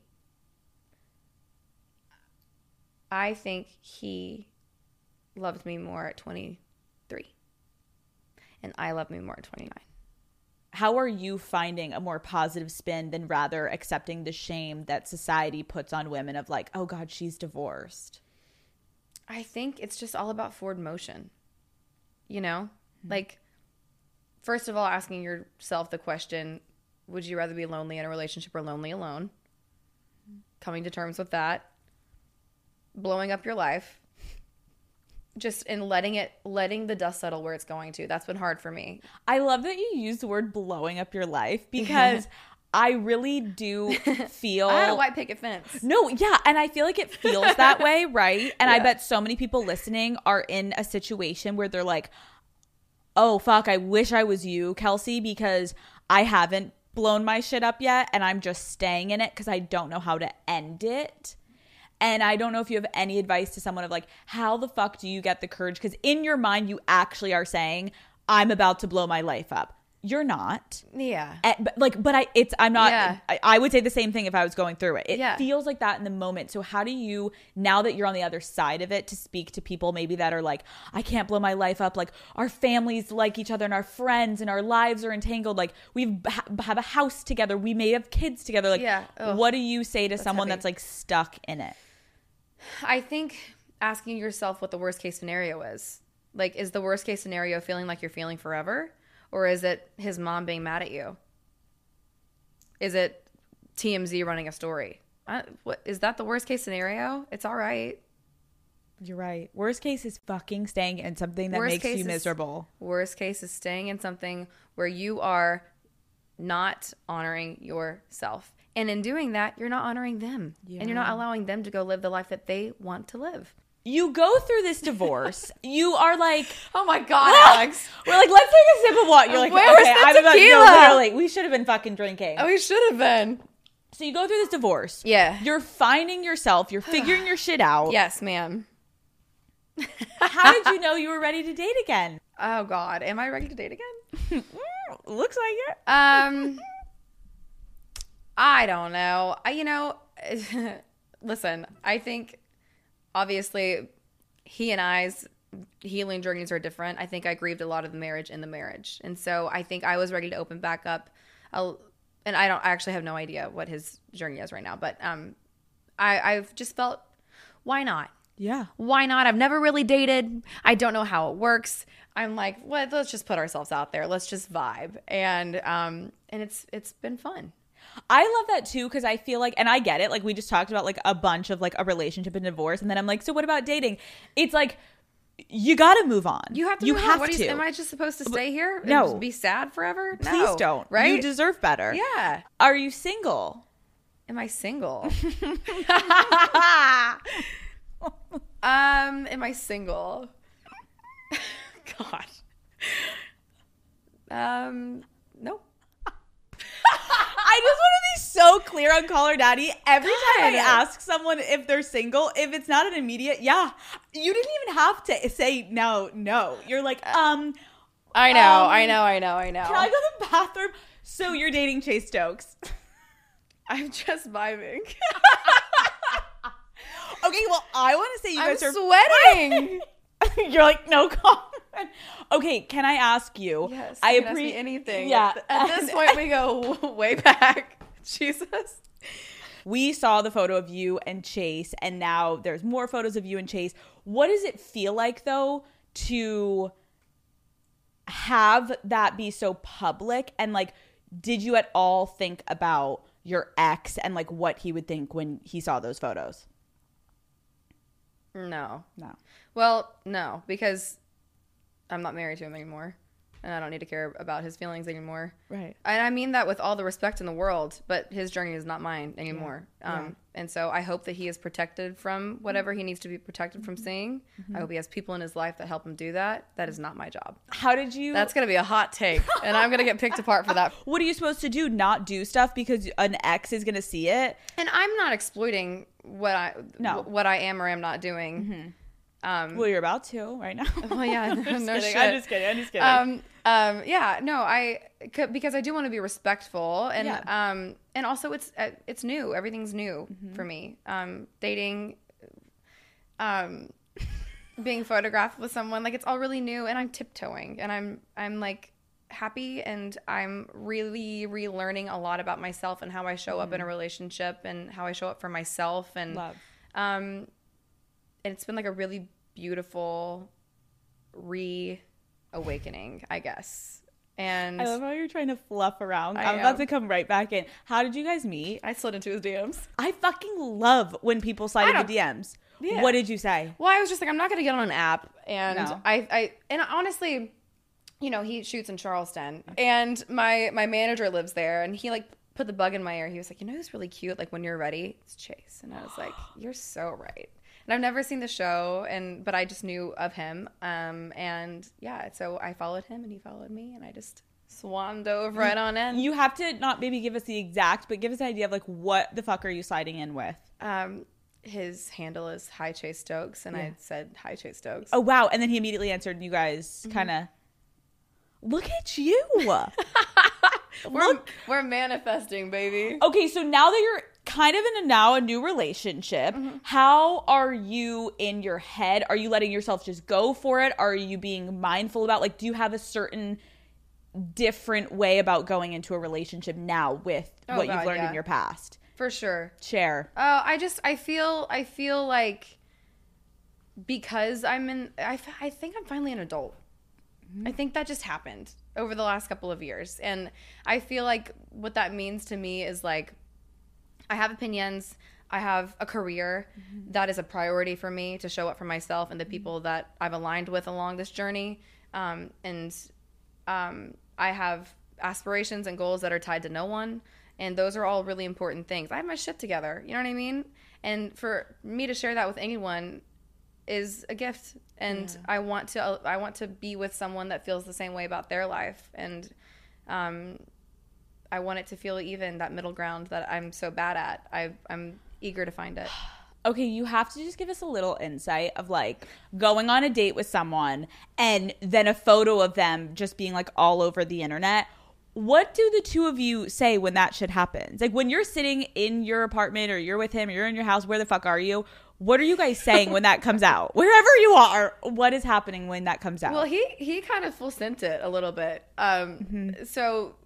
S3: I think he loved me more at twenty-three. and I love me more at twenty-nine.
S2: How are you finding a more positive spin than rather accepting the shame that society puts on women of like, oh God, she's divorced?
S3: I think it's just all about forward motion. You know, mm-hmm. like, first of all, asking yourself the question, would you rather be lonely in a relationship or lonely alone? Mm-hmm. Coming to terms with that. Blowing up your life. Just in letting it, letting the dust settle where it's going to. That's been hard for me.
S2: I love that you use the word blowing up your life because I really do feel.
S3: I had a white picket fence.
S2: No, yeah. And I feel like it feels that way, right? And
S3: Yeah.
S2: I bet so many people listening are in a situation where they're like, oh, fuck, I wish I was you, Kelsey, because I haven't blown my shit up yet. And I'm just staying in it because I don't know how to end it. And I don't know if you have any advice to someone of like, how the fuck do you get the courage? Because in your mind, you actually are saying, I'm about to blow my life up. You're not.
S3: Yeah.
S2: And, but like, but I, it's, I'm not,
S3: Yeah.
S2: I, I would say the same thing if I was going through it. It
S3: Yeah.
S2: feels like that in the moment. So how do you, now that you're on the other side of it, to speak to people maybe that are like, I can't blow my life up. Like our families like each other and our friends and our lives are entangled. Like we ha- have a house together. We may have kids together. Like,
S3: Yeah. Ugh.
S2: what do you say to someone
S3: heavy.
S2: that's like stuck in it?
S3: I think asking yourself what the worst case scenario is. Like, is the worst case scenario feeling like you're feeling forever? Or is it his mom being mad at you? Is it T M Z running a story? I, what, is that the worst case scenario? It's all right.
S2: You're right. Worst case is fucking staying in something that
S3: Worst
S2: makes
S3: case
S2: you
S3: is-
S2: miserable.
S3: Worst case is staying in something where you are not honoring yourself. And in doing that, you're not honoring them.
S2: Yeah.
S3: And you're not allowing them to go live the life that they want to live.
S2: You go through this divorce. You are like,
S3: Oh my God, Alex.
S2: we're like, let's take a sip of water. You're like,
S3: Where was
S2: okay,
S3: the
S2: I'm about to
S3: tequila?
S2: go literally. We should have been fucking drinking.
S3: We should have been.
S2: So you go through this divorce.
S3: Yeah.
S2: You're finding yourself. You're figuring your shit out.
S3: Yes, ma'am.
S2: How did you know you were ready to date again?
S3: Oh God, am I ready to date again?
S2: Looks like it.
S3: Um, I don't know. I, you know, listen, I think obviously he and I's healing journeys are different. I think I grieved a lot of the marriage in the marriage. And so I think I was ready to open back up. I'll, and I don't, I actually have no idea what his journey is right now, but um, I, I've just felt, why not?
S2: Yeah.
S3: Why not? I've never really dated. I don't know how it works. I'm like, well, let's just put ourselves out there. Let's just vibe. And um, and it's it's been fun.
S2: I love that too, because I feel like, and I get it, like we just talked about like a bunch of like a relationship and divorce, and then I'm like, so what about dating? It's like, you got to move on.
S3: You have to.
S2: You
S3: move
S2: have
S3: on. What
S2: to.
S3: do you, am I just supposed to stay here? And
S2: No.
S3: just be sad forever?
S2: Please
S3: No.
S2: don't.
S3: Right?
S2: You deserve better.
S3: Yeah.
S2: Are you single?
S3: Am I single? um. Am I single? God. Um. Nope.
S2: I just want to be so clear on Call Her Daddy. Every time I
S3: God.
S2: ask someone if they're single, if it's not an immediate, yeah, you didn't even have to say no, no. You're like, um,
S3: I know.
S2: Um,
S3: I know. I know. I know.
S2: can I go to the bathroom? So you're dating Chase Stokes.
S3: I'm just vibing.
S2: Okay, well, I want to say you
S3: I'm
S2: guys are
S3: sweating.
S2: You're like, no comment. Okay, can I ask you?
S3: Yes,
S2: I
S3: you can ask me
S2: appreciate
S3: anything.
S2: Yeah.
S3: At, at this point, we go way back. Jesus.
S2: We saw the photo of you and Chase, and now there's more photos of you and Chase. What does it feel like, though, to have that be so public? And, like, did you at all think about your ex and, like, what he would think when he saw those photos?
S3: No.
S2: No.
S3: Well, no, because I'm not married to him anymore, and I don't need to care about his feelings anymore.
S2: Right.
S3: And I mean that with all the respect in the world, but his journey is not mine anymore.
S2: Yeah.
S3: Um,
S2: Yeah.
S3: And so I hope that he is protected from whatever he needs to be protected from seeing.
S2: Mm-hmm.
S3: I hope he has people in his life that help him do that. That is not my job.
S2: How did you...
S3: That's going to be a hot take, and I'm going to get picked apart for that.
S2: What are you supposed to do? Not do stuff because an ex is going to see it?
S3: And I'm not exploiting what I
S2: No.
S3: what I am or am not doing.
S2: Mm-hmm.
S3: Um,
S2: Well, you're about to right now.
S3: well, yeah,
S2: I'm just
S3: no
S2: kidding.
S3: shit.
S2: I'm just kidding. I'm just kidding.
S3: Um, um, yeah, no, I c- because I do want to be respectful, and
S2: Yeah.
S3: um, and also it's uh, it's new. Everything's new
S2: Mm-hmm.
S3: for me. Um, dating. Um, being photographed with someone. Like, it's all really new, and I'm tiptoeing, and I'm I'm like happy, and I'm really relearning a lot about myself and how I show mm. up in a relationship and how I show up for myself. And
S2: Love.
S3: um, it's been like a really beautiful reawakening, I guess. And
S2: I love how you're trying to fluff around.
S3: I
S2: I'm about
S3: am.
S2: to come right back in. How did you guys meet?
S3: I slid into his D Ms.
S2: I fucking love when people slide
S3: I
S2: into
S3: don't-
S2: D Ms.
S3: Yeah.
S2: What did you say?
S3: Well, I was just like, I'm not going to get on an app. And
S2: No.
S3: I, I, and honestly, you know, he shoots in Charleston, and my, my manager lives there, and he like put the bug in my ear. He was like, you know, who's really cute? Like, when you're ready, it's Chase. And I was like, you're so right. And I've never seen the show, and, but I just knew of him. Um, and yeah, so I followed him, and he followed me, and I just swan dove right on in.
S2: You have to not maybe give us the exact, but give us an idea of like what the fuck are you sliding in with?
S3: Um, his handle is Hi Chase Stokes, and
S2: Yeah.
S3: I said Hi Chase Stokes.
S2: Oh wow! And then he immediately answered, and you guys
S3: Mm-hmm.
S2: kind of look at you.
S3: we're we're manifesting, baby.
S2: Okay, so now that you're kind of in a now a new relationship,
S3: Mm-hmm.
S2: how are you in your head? Are you letting yourself just go for it? Are you being mindful about like? Do you have a certain different way about going into a relationship now with
S3: Oh,
S2: what
S3: God,
S2: you've learned
S3: yeah.
S2: in your past?
S3: For sure.
S2: Share.
S3: Oh, I just I feel I feel like because I'm in I, f- I think I'm finally an adult. I think that just happened over the last couple of years, and I feel like what that means to me is like I have opinions, I have a career that is a priority for me to show up for myself and the people that I've aligned with along this journey, um, and um, I have aspirations and goals that are tied to no one. And those are all really important things. I have my shit together. You know what I mean? And for me to share that with anyone is a gift. And yeah. I want to I want to be with someone that feels the same way about their life. And um, I want it to feel even, that middle ground that I'm so bad at. I, I'm eager to find it.
S2: Okay, you have to just give us a little insight of like going on a date with someone and then a photo of them just being like all over the internet. What do the two of you say when that shit happens? Like when you're sitting in your apartment or you're with him or you're in your house, where the fuck are you? What are you guys saying when that comes out? Wherever you are, what is happening when that comes out?
S3: Well, he, he kind of full sent it a little bit. Um, mm-hmm. So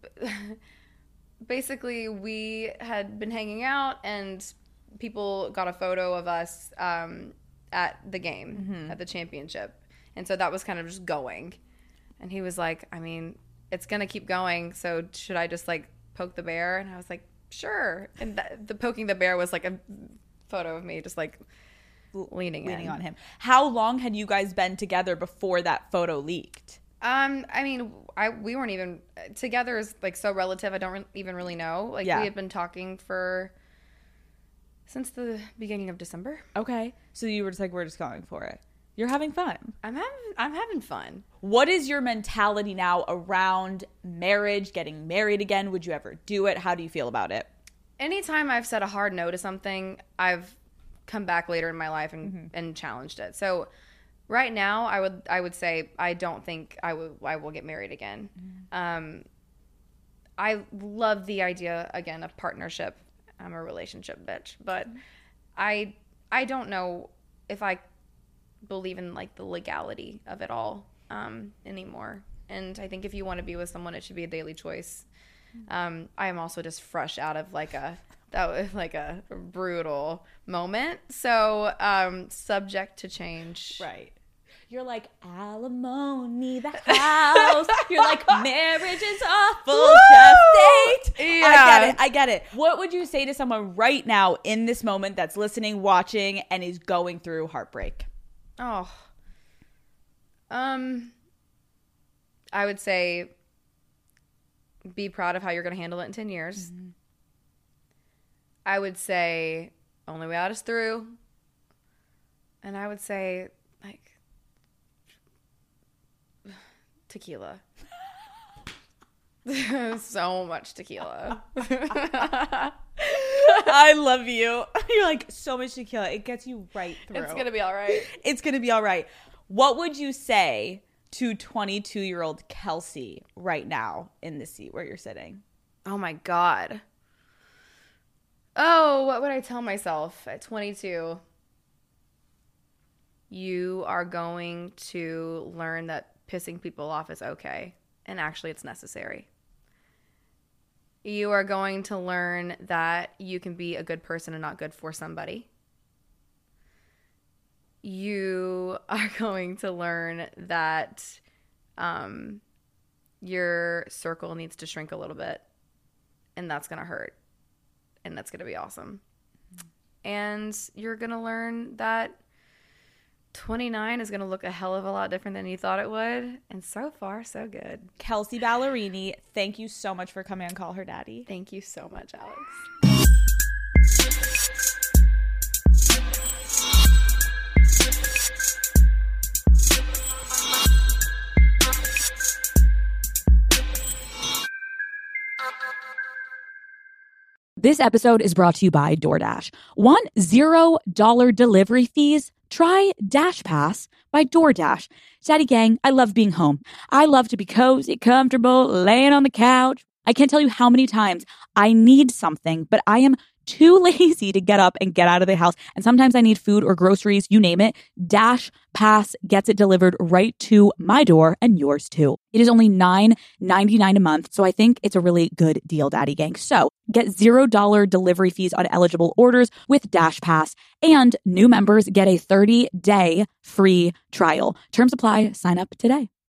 S3: basically we had been hanging out and people got a photo of us um, at the game, mm-hmm. at the championship. And so that was kind of just going. And he was like, I mean, it's going to keep going. So should I just like poke the bear? And I was like, sure. And that, the poking the bear was like a photo of me just like leaning,
S2: leaning
S3: in.
S2: on him. How long had you guys been together before that photo leaked?
S3: Um, I mean, I we weren't even together is like so relative. I don't re- even really know. Like
S2: yeah.
S3: we had been talking for since the beginning of December.
S2: Okay. So you were just like, we're just going for it. You're having fun.
S3: I'm having I'm having fun.
S2: What is your mentality now around marriage, getting married again? Would you ever do it? How do you feel about it?
S3: Anytime I've said a hard no to something, I've come back later in my life and, mm-hmm. and challenged it. So right now, I would I would say I don't think I will I will get married again. Mm-hmm. Um, I love the idea again of partnership. I'm a relationship bitch, but mm-hmm. I I don't know if I believe in like the legality of it all um, anymore. And I think if you want to be with someone, it should be a daily choice. Um, I am also just fresh out of like a that was like a brutal moment, so um, subject to change.
S2: Right. You're like alimony, the house. You're like marriage is awful. Just date.
S3: Yeah.
S2: I get it. I get it. What would you say to someone right now in this moment that's listening, watching, and is going through heartbreak?
S3: Oh, um, I would say be proud of how you're going to handle it in ten years. Mm-hmm. I would say only way out is through. And I would say, like, tequila. So much tequila.
S2: I love you. You're like, so much tequila. It gets you right through.
S3: It's going to be all right.
S2: It's going to be all right. What would you say to twenty-two-year-old Kelsey right now in the seat where you're sitting?
S3: Oh, my God. Oh, what would I tell myself at twenty-two? You are going to learn that pissing people off is okay, and actually it's necessary. You are going to learn that you can be a good person and not good for somebody. You are going to learn that um, your circle needs to shrink a little bit, and that's going to hurt, and that's going to be awesome. And you're going to learn that twenty-nine is going to look a hell of a lot different than you thought it would. And so far, so good.
S2: Kelsey Ballerini, thank you so much for coming on Call Her Daddy.
S3: Thank you so much, Alex.
S4: This episode is brought to you by DoorDash. Want zero dollar delivery fees? Try Dash Pass by DoorDash. Daddy gang, I love being home. I love to be cozy, comfortable, laying on the couch. I can't tell you how many times I need something, but I am too lazy to get up and get out of the house. And sometimes I need food or groceries, you name it. Dash Pass gets it delivered right to my door and yours too. It is only nine ninety-nine a month, so I think it's a really good deal, Daddy Gang. So get zero dollar delivery fees on eligible orders with Dash Pass, and new members get a thirty day free trial. Terms apply. Sign up today.